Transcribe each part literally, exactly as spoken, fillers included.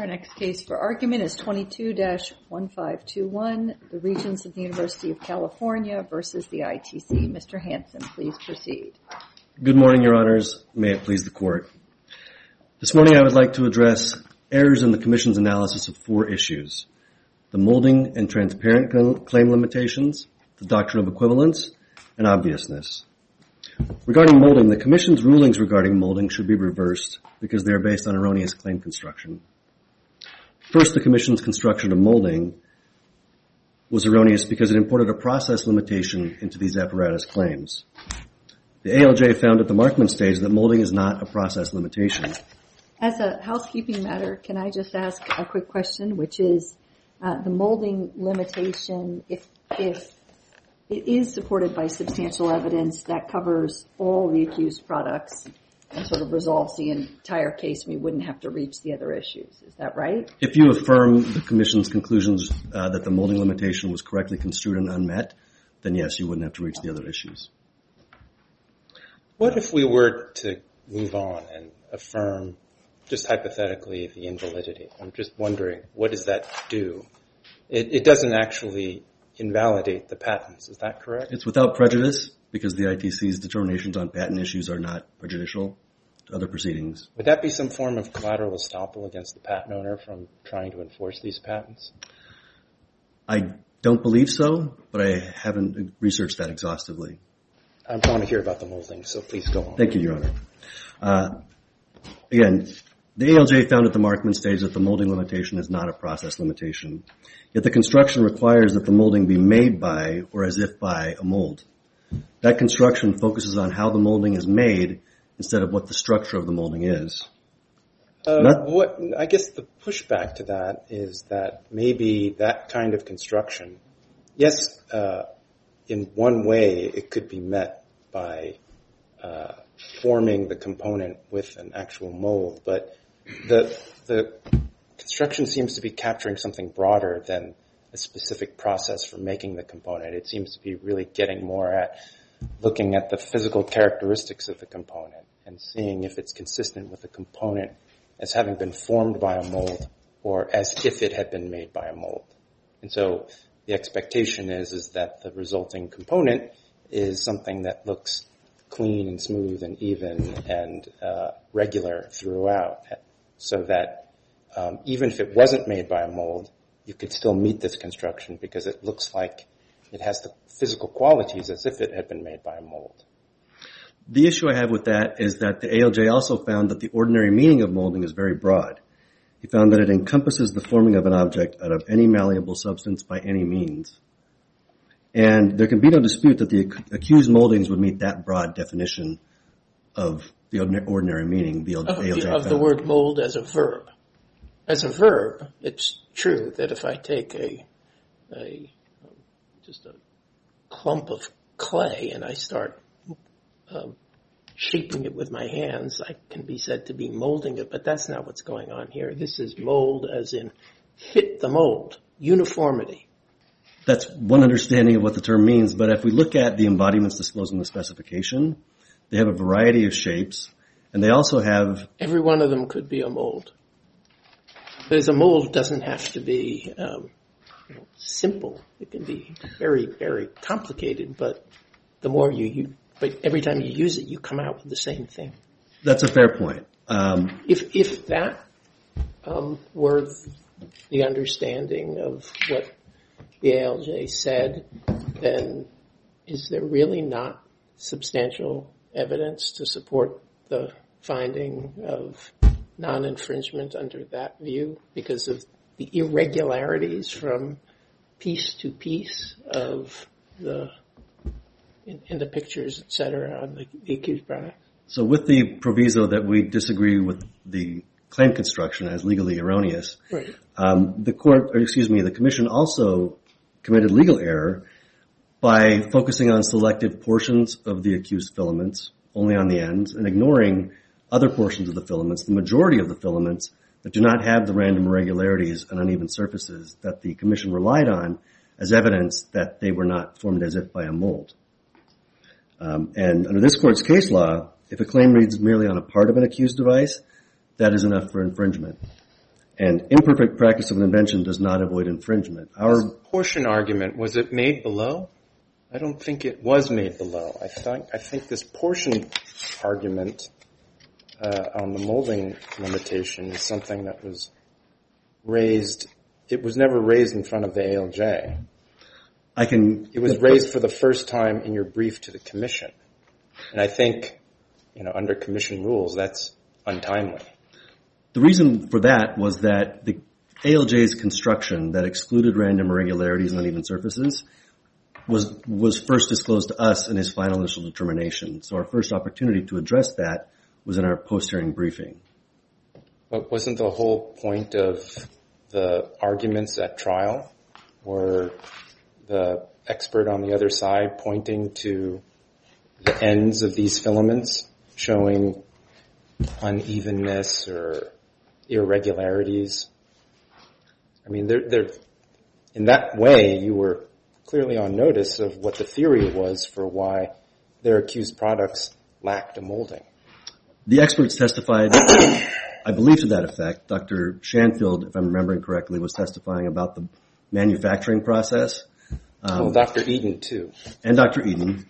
Our next case for argument is twenty-two dash one five two one, the Regents of the University of California versus the I T C. Mister Hanson, please proceed. Good morning, Your Honors. May it please the Court. This morning I would like to address errors in the Commission's analysis of four issues: the molding and transparent claim limitations, the doctrine of equivalence, and obviousness. Regarding molding, the Commission's rulings regarding molding should be reversed because they are based on erroneous claim construction. First, the Commission's construction of molding was erroneous because it imported a process limitation into these apparatus claims. The A L J found at the Markman stage that molding is not a process limitation. As a housekeeping matter, can I just ask a quick question, which is uh, the molding limitation, if, if it is supported by substantial evidence that covers all the accused products and sort of resolves the entire case, we wouldn't have to reach the other issues. Is that right? If you affirm the Commission's conclusions uh, that the molding limitation was correctly construed and unmet, then yes, you wouldn't have to reach the other issues. What if we were to move on and affirm, just hypothetically, the invalidity? I'm just wondering, what does that do? It, it doesn't actually invalidate the patents, is that correct? It's without prejudice because the I T C's determinations on patent issues are not prejudicial to other proceedings. Would that be some form of collateral estoppel against the patent owner from trying to enforce these patents? I don't believe so, but I haven't researched that exhaustively. I want to hear about the molding, so please go on. Thank you, Your Honor. Uh, again, the A L J found at the Markman stage that the molding limitation is not a process limitation, yet the construction requires that the molding be made by or as if by a mold. That construction focuses on how the molding is made instead of what the structure of the molding is. Uh, Not- what I guess the pushback to that is that maybe that kind of construction, yes, uh, in one way it could be met by uh, forming the component with an actual mold, but the the construction seems to be capturing something broader than a specific process for making the component. It seems to be really getting more at looking at the physical characteristics of the component and seeing if it's consistent with the component as having been formed by a mold or as if it had been made by a mold. And so the expectation is, is that the resulting component is something that looks clean and smooth and even and uh, regular throughout, so that um, even if it wasn't made by a mold, you could still meet this construction because it looks like it has the physical qualities as if it had been made by a mold. The issue I have with that is that the A L J also found that the ordinary meaning of molding is very broad. He found that it encompasses the forming of an object out of any malleable substance by any means. And there can be no dispute that the accused moldings would meet that broad definition of the ordinary meaning. The Of, A L J of the word mold as a verb. As a verb, it's true that if I take a, a just a clump of clay and I start um, shaping it with my hands, I can be said to be molding it, but that's not what's going on here. This is mold as in fit the mold, uniformity. That's one understanding of what the term means, but if we look at the embodiments disclosed in the specification, they have a variety of shapes, and they also have... Every one of them could be a mold. Because a mold doesn't have to be um, you know, simple. It can be very, very complicated, but the more you use, but every time you use it, you come out with the same thing. That's a fair point. Um, if if that um, were the understanding of what the A L J said, then is there really not substantial evidence to support the finding of non-infringement under that view because of the irregularities from piece to piece of the in, in the pictures, et cetera, on the, the accused product? So with the proviso that we disagree with the claim construction as legally erroneous, right. um, the court, or excuse me, the commission also committed legal error by focusing on selected portions of the accused filaments, only on the ends, and ignoring other portions of the filaments, the majority of the filaments that do not have the random irregularities and uneven surfaces that the commission relied on as evidence that they were not formed as if by a mold. Um, and under this court's case law, if a claim reads merely on a part of an accused device, that is enough for infringement. And imperfect practice of an invention does not avoid infringement. Our This portion argument, was it made below? I don't think it was made below. I think, I think this portion argument uh, on the molding limitation is something that was raised. It was never raised in front of the A L J. I can. It was raised for the first time in your brief to the commission. And I think, you know, under commission rules, that's untimely. The reason for that was that the A L J's construction that excluded random irregularities and uneven surfaces was was first disclosed to us in his final initial determination. So our first opportunity to address that was in our post-hearing briefing. But wasn't the whole point of the arguments at trial were the expert on the other side pointing to the ends of these filaments showing unevenness or irregularities? I mean, they're, they're, in that way, you were clearly on notice of what the theory was for why their accused products lacked a molding. The experts testified, I believe to that effect. Doctor Shanfield, if I'm remembering correctly, was testifying about the manufacturing process. Um, well, Doctor Eden, too. And Doctor Eden.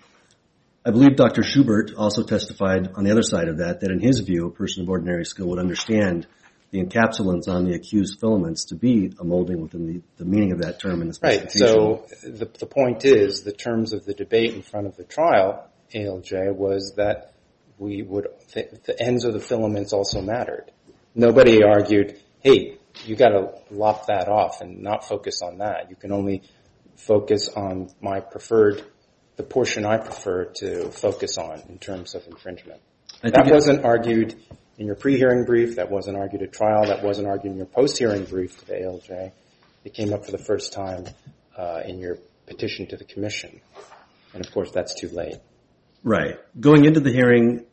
I believe Doctor Schubert also testified on the other side of that, that in his view, a person of ordinary skill would understand the encapsulants on the accused filaments to be a molding within the, the meaning of that term in the specification. Right. So the, the point is, the terms of the debate in front of the trial, A L J, was that we would, th- the ends of the filaments also mattered. Nobody argued, hey, you got to lop that off and not focus on that. You can only focus on my preferred, the portion I prefer to focus on in terms of infringement. That wasn't argued in your pre-hearing brief. That wasn't argued at trial. That wasn't argued in your post-hearing brief to the A L J. It came up for the first time uh, in your petition to the commission. And, of course, that's too late. Right. Going into the hearing,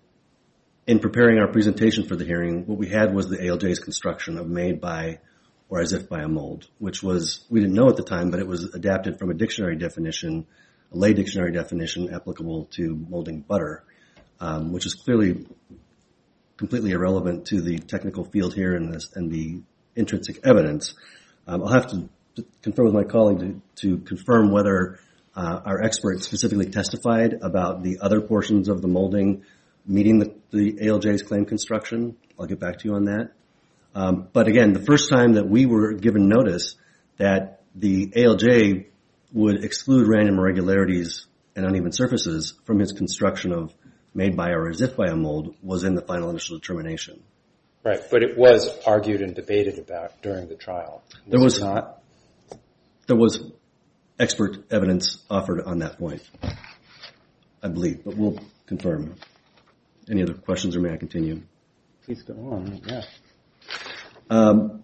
in preparing our presentation for the hearing, what we had was the A L J's construction of made by or as if by a mold, which was, we didn't know at the time, but it was adapted from a dictionary definition, a lay dictionary definition applicable to molding butter, um, which is clearly completely irrelevant to the technical field here and, this, and the intrinsic evidence. Um, I'll have to, to confer with my colleague to, to confirm whether uh, our expert specifically testified about the other portions of the molding meeting the, the A L J's claim construction. I'll get back to you on that. Um, but again, the first time that we were given notice that the A L J would exclude random irregularities and uneven surfaces from his construction of made by or as if by a mold was in the final initial determination. Right, but it was argued and debated about during the trial. Was there was it not. There was expert evidence offered on that point, I believe, but we'll confirm. Any other questions, or may I continue? Please go on. Yeah. Um,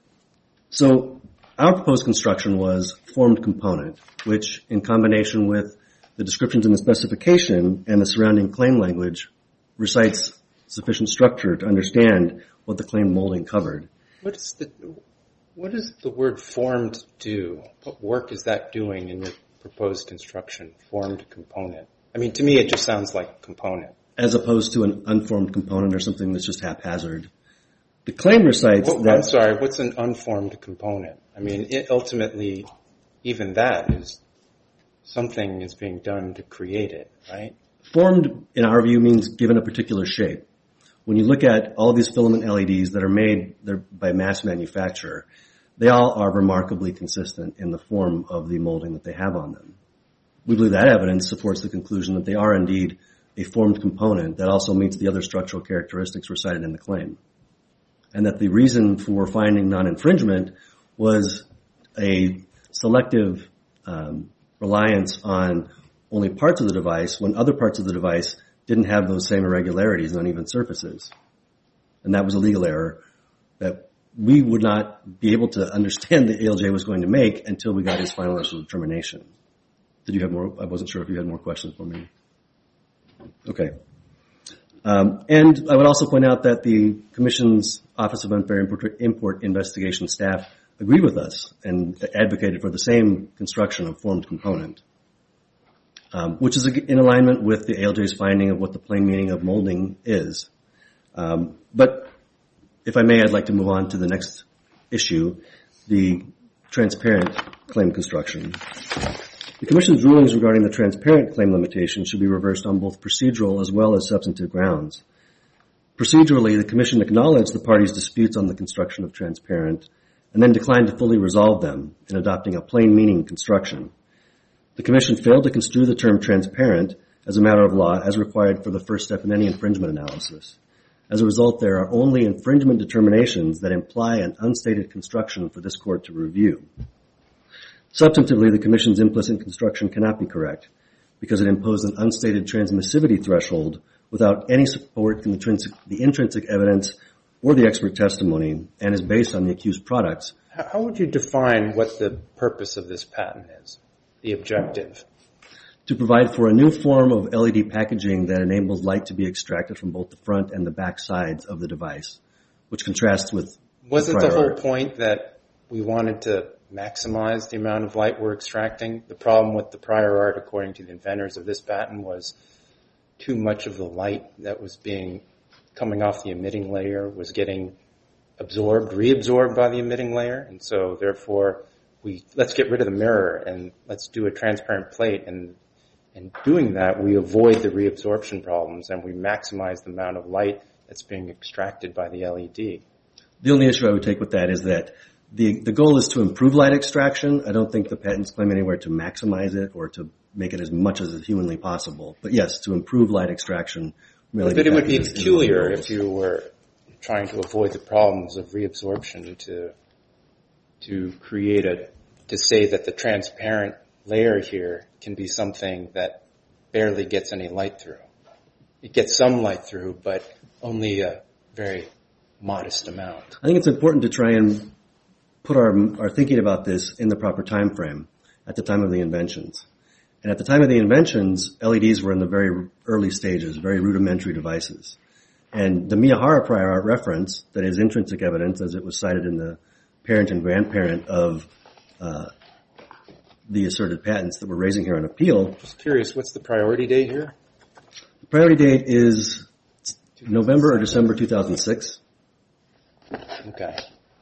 so our proposed construction was formed component, which in combination with the descriptions in the specification and the surrounding claim language recites sufficient structure to understand what the claim molding covered. What is the what does the word formed do? What work is that doing in your proposed construction, formed component? I mean, to me, it just sounds like component. As opposed to an unformed component or something that's just haphazard. The claim recites well, that... I'm sorry, what's an unformed component? I mean, it ultimately, even that is something is being done to create it, right? Formed, in our view, means given a particular shape. When you look at all these filament L E Ds that are made by mass manufacture, they all are remarkably consistent in the form of the molding that they have on them. We believe that evidence supports the conclusion that they are indeed a formed component that also meets the other structural characteristics recited in the claim. And that the reason for finding non-infringement was a selective um, reliance on only parts of the device when other parts of the device didn't have those same irregularities and uneven surfaces. And that was a legal error that we would not be able to understand the A L J was going to make until we got his final initial determination. Did you have more? I wasn't sure if you had more questions for me. Okay. Um, and I would also point out that the Commission's Office of Unfair Import, Import Investigation staff agreed with us and advocated for the same construction of formed component, um, which is in alignment with the A L J's finding of what the plain meaning of molding is. Um, but if I may, I'd like to move on to the next issue, the transparent claim construction. The Commission's rulings regarding the transparent claim limitation should be reversed on both procedural as well as substantive grounds. Procedurally, the Commission acknowledged the parties' disputes on the construction of transparent and then declined to fully resolve them in adopting a plain meaning construction. The Commission failed to construe the term transparent as a matter of law as required for the first step in any infringement analysis. As a result, there are only infringement determinations that imply an unstated construction for this Court to review. Substantively, the Commission's implicit construction cannot be correct because it imposed an unstated transmissivity threshold without any support in the intrinsic, the intrinsic evidence or the expert testimony and is based on the accused products. How would you define what the purpose of this patent is, the objective? To provide for a new form of L E D packaging that enables light to be extracted from both the front and the back sides of the device, which contrasts with Wasn't the, the whole art. point that we wanted to maximize the amount of light we're extracting? The problem with the prior art, according to the inventors of this patent, was too much of the light that was being coming off the emitting layer was getting absorbed, reabsorbed by the emitting layer, and so therefore we let's get rid of the mirror and let's do a transparent plate, and in doing that we avoid the reabsorption problems and we maximize the amount of light that's being extracted by the L E D. The only issue I would take with that is that the the goal is to improve light extraction. I don't think the patents claim anywhere to maximize it or to make it as much as is humanly possible. But yes, to improve light extraction. Really, but it would be peculiar if you were trying to avoid the problems of reabsorption to to create a to say that the transparent layer here can be something that barely gets any light through. It gets some light through, but only a very modest amount. I think it's important to try and put our our thinking about this in the proper time frame at the time of the inventions. And at the time of the inventions, L E Ds were in the very early stages, very rudimentary devices. And the Miyahara prior art reference, that is intrinsic evidence as it was cited in the parent and grandparent of uh, the asserted patents that we're raising here on appeal. Just curious, what's the priority date here? The priority date is November or December two thousand six. Okay.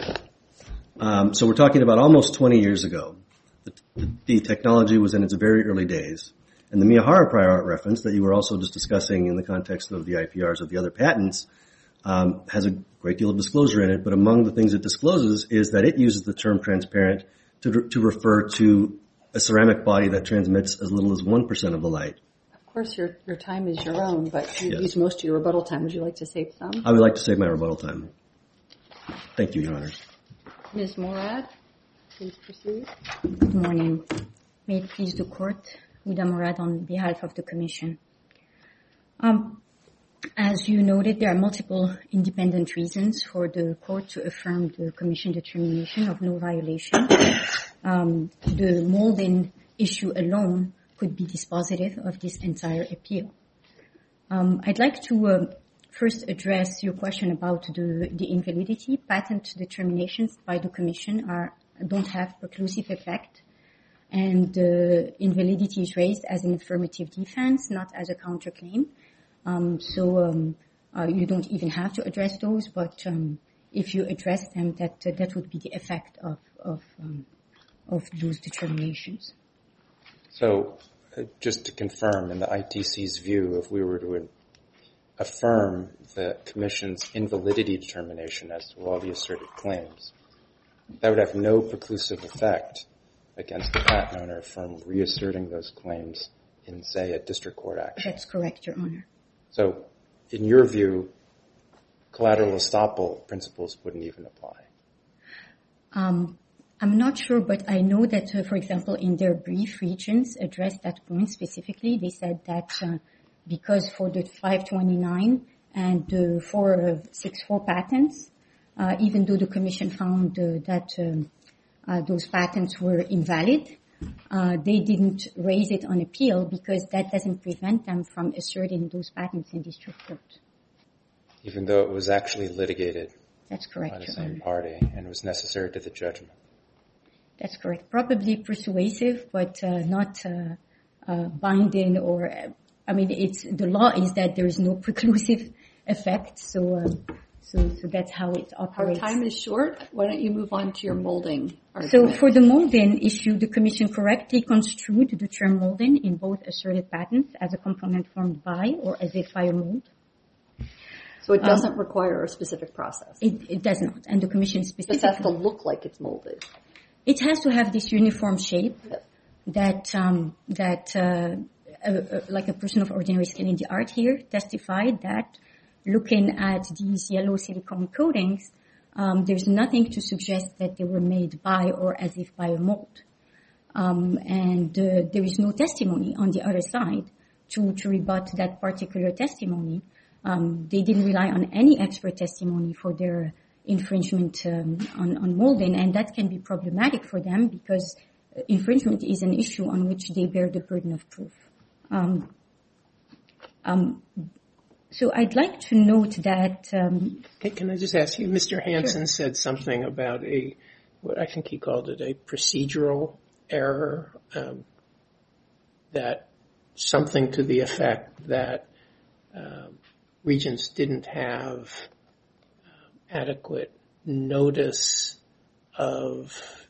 Um, so we're talking about almost twenty years ago. The, the technology was in its very early days. And the Miyahara prior art reference that you were also just discussing in the context of the I P Rs of the other patents um, has a great deal of disclosure in it. But among the things it discloses is that it uses the term transparent to, to refer to a ceramic body that transmits as little as one percent of the light. Of course, your your time is your own, but you Yes. use most of your rebuttal time. Would you like to save some? I would like to save my rebuttal time. Thank you, Your Honors. Miz Morad, please proceed. Good morning. May it please the Court, Huda Morad on behalf of the Commission. Um, as you noted, there are multiple independent reasons for the Court to affirm the Commission determination of no violation. Um, the molding issue alone could be dispositive of this entire appeal. Um, I'd like to uh, first address your question about the, the invalidity. Patent determinations by the Commission are don't have preclusive effect, and uh, invalidity is raised as an affirmative defense, not as a counterclaim. Um, so um, uh, you don't even have to address those, but um, if you address them, that uh, that would be the effect of of, um, of those determinations. So, uh, just to confirm, in the I T C's view, if we were to affirm the Commission's invalidity determination as to all the asserted claims, that would have no preclusive effect against the patent owner from reasserting those claims in, say, a district court action. That's correct, Your Honor. So, in your view, collateral estoppel principles wouldn't even apply? Um, I'm not sure, but I know that, uh, for example, in their brief, Regions addressed that point specifically. They said that uh, because for the five twenty-nine and the four sixty-four patents, uh, even though the Commission found uh, that um, uh, those patents were invalid, uh, they didn't raise it on appeal because that doesn't prevent them from asserting those patents in district court. Even though it was actually litigated That's correct, by the Your same Honor. party and was necessary to the judgment. That's correct. Probably persuasive, but uh, not uh, uh, binding or, uh, I mean, it's the law is that there is no preclusive effect, so uh, So, so that's how it Our operates. time is short. Why don't you move on to your molding So argument? for the mold-in issue, the Commission correctly construed the term mold-in in both asserted patents as a component formed by or as if by a mold. So it doesn't require a specific process. It, it does not, and the Commission It just has to specifically, look like it's molded. it has to have this uniform shape Yes. that um, that uh, uh, uh, like a person of ordinary skill in the art here testified that looking at these yellow silicone coatings, um, there's nothing to suggest that they were made by or as if by a mold. Um, and uh, there is no testimony on the other side to, to rebut that particular testimony. Um, they didn't rely on any expert testimony for their infringement um, on, on molding, and that can be problematic for them because infringement is an issue on which they bear the burden of proof. Um, um, so I'd like to note that... Um, Can, can I just ask you, Mister Hansen sure. said something about a, what I think he called it a procedural error, um, that something to the effect that um, Regents didn't have uh, adequate notice of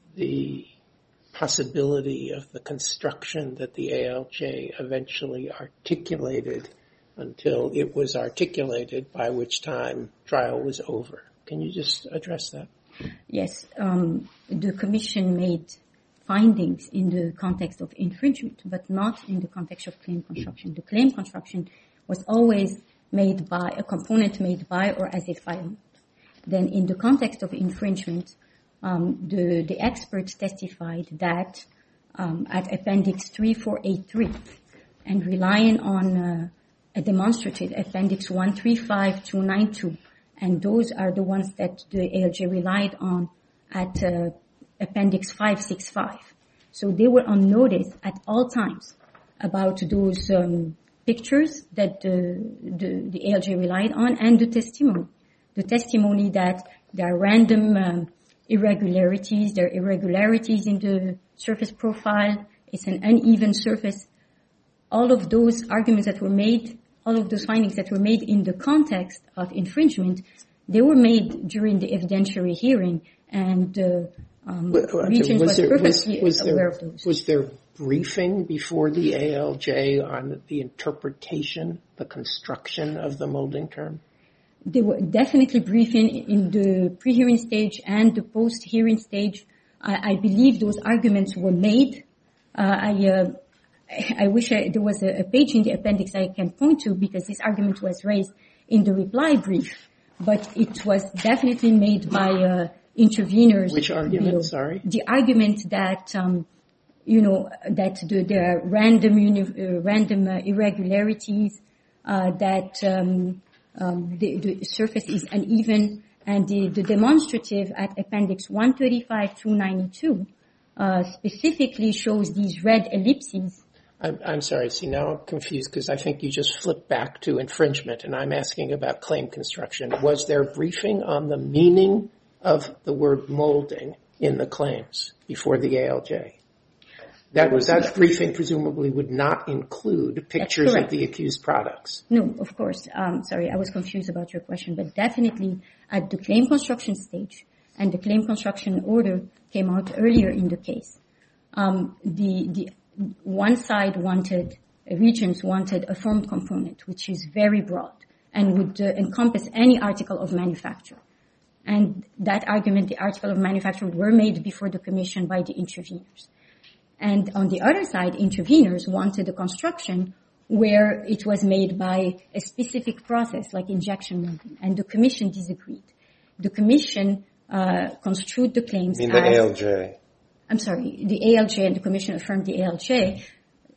the possibility of the construction that the A L J eventually articulated until it was articulated, by which time trial was over. Can you just address that? Yes. Um, the Commission made findings in the context of infringement, but not in the context of claim construction. The claim construction was always made by, a component made by or as if by a mold. Then in the context of infringement, um, the, the experts testified that um, at Appendix three four eight three, and relying on uh, a demonstrative, Appendix one three five two nine two, and those are the ones that the A L J relied on at uh, Appendix five six five. So they were on notice at all times about those um, pictures that the, the, the A L J relied on and the testimony. The testimony that there are random um, irregularities, there are irregularities in the surface profile, it's an uneven surface. All of those arguments that were made, all of those findings that were made in the context of infringement, they were made during the evidentiary hearing, and uh, um, Regents was, was there, perfectly was, was aware there, of those. Was there briefing before the A L J on the interpretation, the construction of the molding term? They were definitely briefing in the pre-hearing stage and the post-hearing stage. I, I believe those arguments were made. Uh, I, uh, I wish I, there was a, a page in the appendix I can point to, because this argument was raised in the reply brief, but it was definitely made by uh, interveners. Which argument? Below. Sorry. The argument that um, you know that the, there are random uni- uh, random uh, irregularities, uh, that um, um, the, the surface is uneven, and the, the demonstrative at Appendix one thirty-five two ninety-two uh, specifically shows these red ellipses. I'm, I'm sorry. See, now I'm confused because I think you just flipped back to infringement, and I'm asking about claim construction. Was there briefing on the meaning of the word molding in the claims before the A L J? That was that briefing presumably would not include pictures of the accused products. No, of course. Um, sorry, I was confused about your question, but definitely at the claim construction stage, and the claim construction order came out earlier in the case. Um, the the one side wanted, Regents wanted a formed component, which is very broad and would uh, encompass any article of manufacture. And that argument, the article of manufacture, were made before the Commission by the interveners. And on the other side, interveners wanted a construction where it was made by a specific process, like injection molding, and the Commission disagreed. The Commission uh, construed the claims You mean the as... A L J? I'm sorry, the A L J and the Commission affirmed the A L J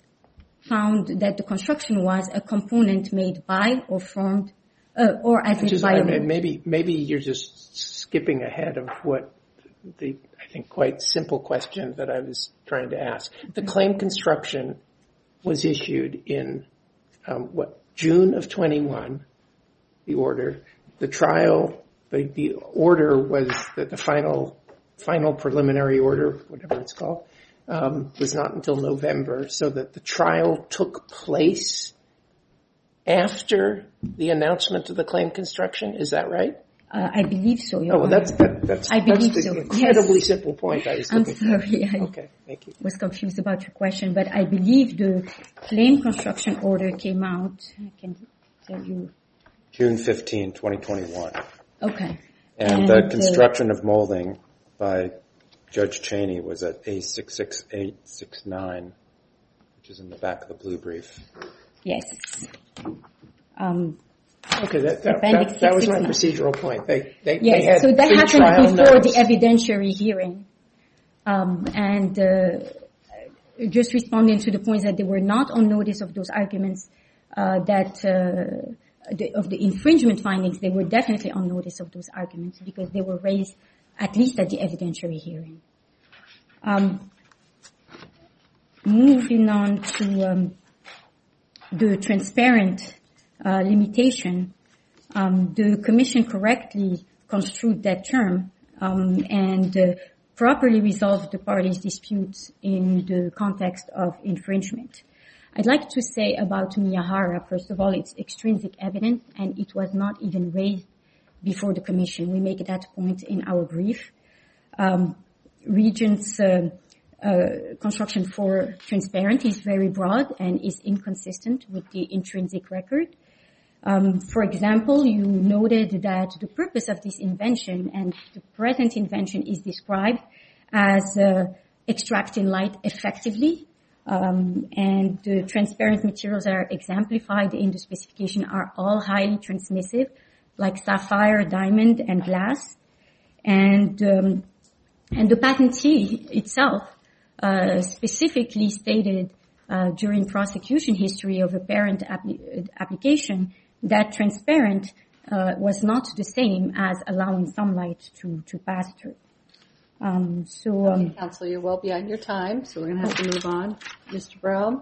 found that the construction was a component made by or formed uh, or as if by a mold. Maybe, maybe you're just skipping ahead of what the, I think, quite simple question that I was trying to ask. The claim construction was issued in, um, what, June of twenty-one, the order. The trial, the, the order was that the final final preliminary order, whatever it's called, um, was not until November, so that the trial took place after the announcement of the claim construction. Is that right? Uh, I believe so, Your Oh, well, Honor. that's, that, that's, I that's believe the so. incredibly Yes. simple point I was I'm looking for. sorry. I Okay, thank you. was confused about your question, but I believe the claim construction order came out. I can tell you. June fifteenth, twenty twenty-one. Okay. And, And, the uh, construction of molding by Judge Cheney was at A six six eight six nine, which is in the back of the blue brief. Yes. Um, Okay, that, that, Appendix that, that was my six sixty. procedural point. They, they, yes, they had so that pre-trial happened before notice. the evidentiary hearing. Um, and uh, just responding to the points that they were not on notice of those arguments, uh, that uh, the, of the infringement findings, they were definitely on notice of those arguments because they were raised at least at the evidentiary hearing. Um, moving on to um, the transparent uh, limitation, um, the Commission correctly construed that term um, and uh, properly resolved the parties' disputes in the context of infringement. I'd like to say about Miyahara, first of all, it's extrinsic evidence and it was not even raised before the Commission. We make that point in our brief. Um, Regent's uh, uh, construction for transparent is very broad and is inconsistent with the intrinsic record. Um, for example, you noted that the purpose of this invention and the present invention is described as uh, extracting light effectively, um, and the transparent materials that are exemplified in the specification are all highly transmissive, like sapphire, diamond, and glass. And um, and the patentee itself uh, specifically stated uh, during prosecution history of a parent appli- application that transparent uh, was not the same as allowing sunlight to, to pass through. Um, so, um, Counsel, you're well beyond your time, so we're going to have to move on. Mister Brown?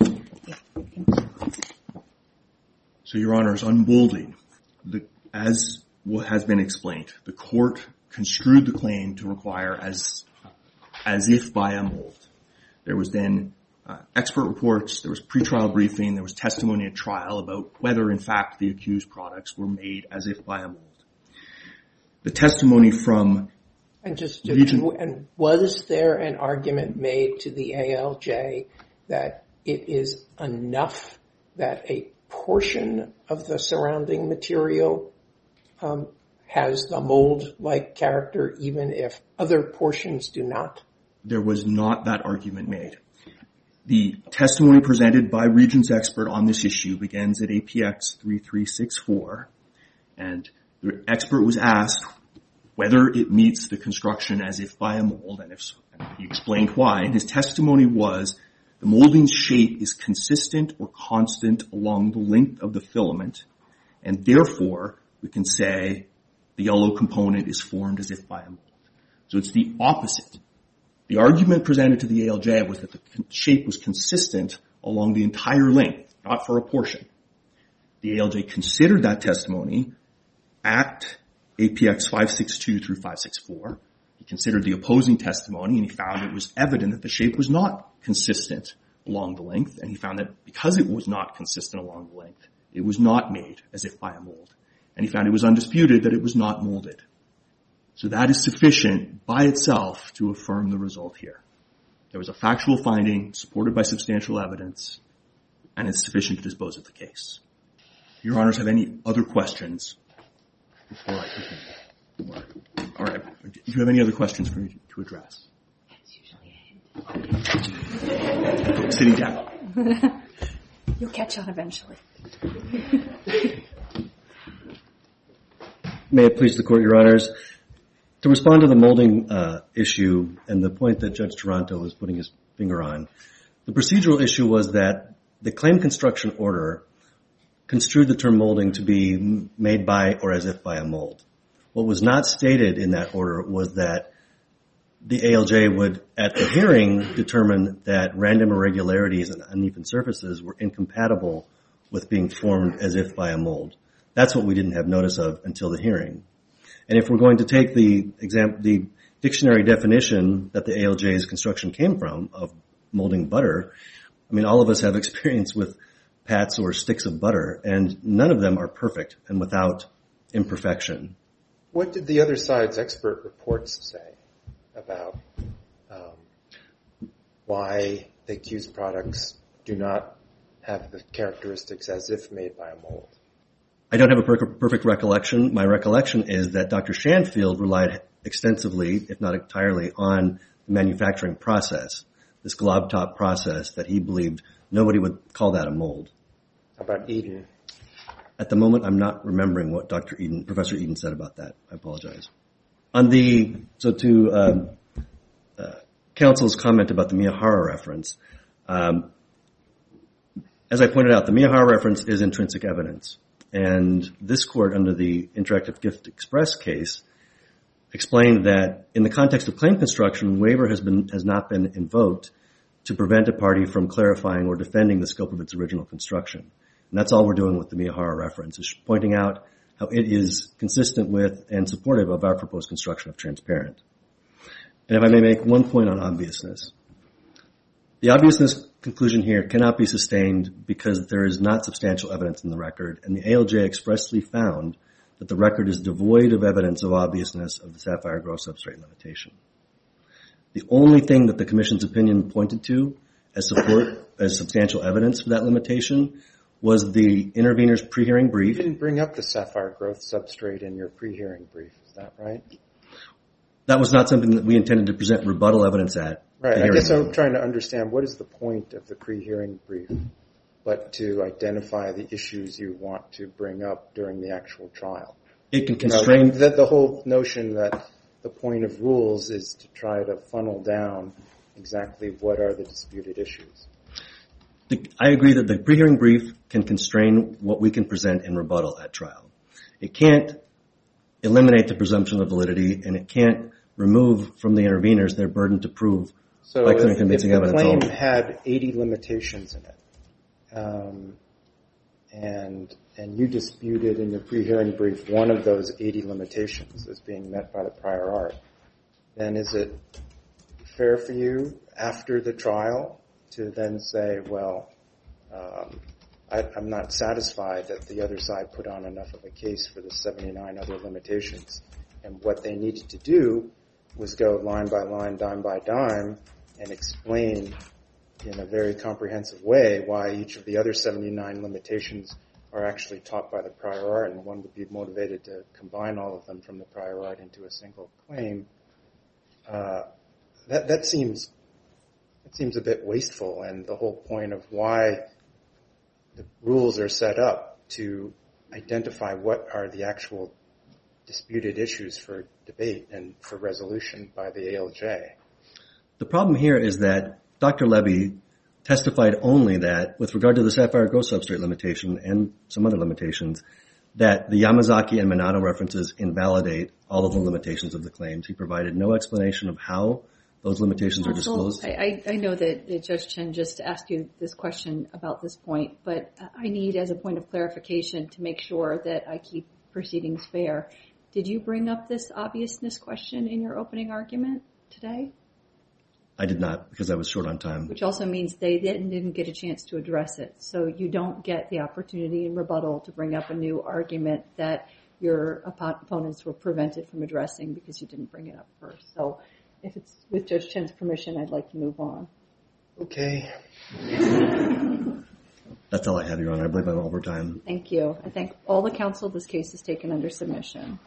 So, Your Honors, on molding, the, as what has been explained, the court construed the claim to require as as if by a mold. There was then uh, expert reports, there was pretrial briefing, there was testimony at trial about whether, in fact, the accused products were made as if by a mold. The testimony from And just, Regent, and was there an argument made to the A L J that it is enough that a portion of the surrounding material um, has the mold-like character, even if other portions do not? There was not that argument made. The testimony presented by Regent's expert on this issue begins at A P X three three six four, and the expert was asked whether it meets the construction as if by a mold, and if so, and he explained why. And his testimony was the molding's shape is consistent or constant along the length of the filament, and therefore we can say the yellow component is formed as if by a mold. So it's the opposite. The argument presented to the A L J was that the shape was consistent along the entire length, not for a portion. The A L J considered that testimony at A P X five six two through five six four. He considered the opposing testimony, and he found it was evident that the shape was not consistent along the length, and he found that because it was not consistent along the length, it was not made as if by a mold. And he found it was undisputed that it was not molded. So that is sufficient by itself to affirm the result here. There was a factual finding supported by substantial evidence, and it's sufficient to dispose of the case. If Your Honors have any other questions before I continue? All right. Do you have any other questions for me to address? Sitting down. You'll catch on eventually. May it please the Court, Your Honors. To respond to the molding uh, issue and the point that Judge Taranto was putting his finger on, the procedural issue was that the claim construction order construed the term molding to be made by or as if by a mold. What was not stated in that order was that the A L J would, at the hearing, determine that random irregularities and uneven surfaces were incompatible with being formed as if by a mold. That's what we didn't have notice of until the hearing. And if we're going to take the example, the dictionary definition that the A L J's construction came from of molding butter, I mean, all of us have experience with pats or sticks of butter, and none of them are perfect and without imperfection. What did the other side's expert reports say about um, why the accused products do not have the characteristics as if made by a mold? I don't have a per- perfect recollection. My recollection is that Doctor Shanfield relied extensively, if not entirely, on the manufacturing process, this glob top process that he believed nobody would call that a mold. How about Eden? At the moment, I'm not remembering what Doctor Eden, Professor Eden said about that. I apologize. On the, so to um, uh, counsel's comment about the Miyahara reference, um, as I pointed out, the Miyahara reference is intrinsic evidence. And this court, under the Interactive Gift Express case, explained that in the context of claim construction, waiver has been has not been invoked to prevent a party from clarifying or defending the scope of its original construction. And that's all we're doing with the Miyahara reference, is pointing out how it is consistent with and supportive of our proposed construction of transparent. And if I may make one point on obviousness. The obviousness conclusion here cannot be sustained because there is not substantial evidence in the record, and the A L J expressly found that the record is devoid of evidence of obviousness of the sapphire growth substrate limitation. The only thing that the Commission's opinion pointed to as support, as substantial evidence for that limitation was the intervener's pre-hearing brief. You didn't bring up the sapphire growth substrate in your pre-hearing brief, is that right? That was not something that we intended to present rebuttal evidence at. Right, I guess I'm trying to understand what is the point of the pre-hearing brief, but to identify the issues you want to bring up during the actual trial. It can constrain... You know, the, the whole notion that the point of rules is to try to funnel down exactly what are the disputed issues. The, I agree that the pre-hearing brief can constrain what we can present in rebuttal at trial. It can't eliminate the presumption of validity, and it can't remove from the interveners their burden to prove so by clear and if, convincing if the evidence. claim Only. had eighty limitations in it, um, and and you disputed in your pre-hearing brief one of those eighty limitations as being met by the prior art, then is it fair for you after the trial to then say, well, um, I, I'm not satisfied that the other side put on enough of a case for the seventy-nine other limitations, and what they needed to do was go line by line, dime by dime, and explain in a very comprehensive way why each of the other seventy-nine limitations are actually taught by the prior art, and one would be motivated to combine all of them from the prior art into a single claim. Uh, that, that seems it seems a bit wasteful, and the whole point of why the rules are set up to identify what are the actual disputed issues for debate and for resolution by the A L J. The problem here is that Doctor Levy testified only that, with regard to the sapphire growth substrate limitation and some other limitations, that the Yamazaki and Minato references invalidate all of the limitations of the claims. He provided no explanation of how those limitations are disclosed. I, I know that, that Judge Chen just asked you this question about this point, but I need, as a point of clarification, to make sure that I keep proceedings fair. Did you bring up this obviousness question in your opening argument today? I did not, because I was short on time. Which also means they didn't, didn't get a chance to address it. So you don't get the opportunity in rebuttal to bring up a new argument that your opponents were prevented from addressing because you didn't bring it up first. So if it's with Judge Chen's permission, I'd like to move on. Okay. That's all I have, Your Honor. I believe I'm over time. Thank you. I thank all the counsel. This case is taken under submission.